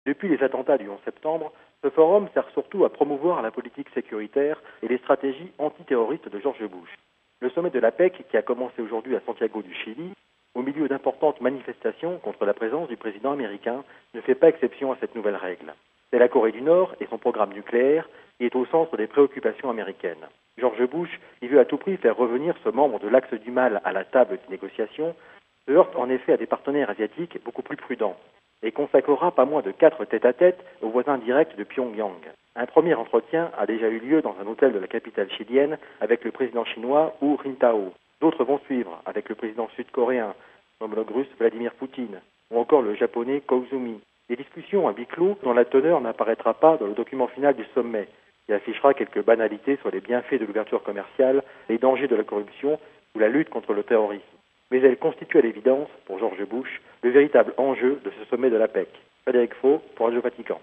Depuis les attentats du 11 septembre, ce forum sert surtout à promouvoir la politique sécuritaire et les stratégies antiterroristes de George Bush. Le sommet de la PEC, qui a commencé aujourd'hui à Santiago du Chili, au milieu d'importantes manifestations contre la présence du président américain, ne fait pas exception à cette nouvelle règle. C'est la Corée du Nord et son programme nucléaire qui est au centre des préoccupations américaines. George Bush, qui veut à tout prix faire revenir ce membre de l'axe du mal à la table des négociations, se heurte en effet à des partenaires asiatiques beaucoup plus prudents et consacrera pas moins de 4 tête-à-tête aux voisins directs de Pyongyang. Un premier entretien a déjà eu lieu dans un hôtel de la capitale chilienne avec le président chinois Hu Jintao. D'autres vont suivre avec le président sud-coréen, l'homologue russe Vladimir Poutine, ou encore le japonais Koizumi. Des discussions à huis clos dont la teneur n'apparaîtra pas dans le document final du sommet, qui affichera quelques banalités sur les bienfaits de l'ouverture commerciale, les dangers de la corruption ou la lutte contre le terrorisme. Mais elle constitue à l'évidence, pour George Bush, le véritable enjeu de ce sommet de la PEC. Frédéric Faux, pour Radio Vatican.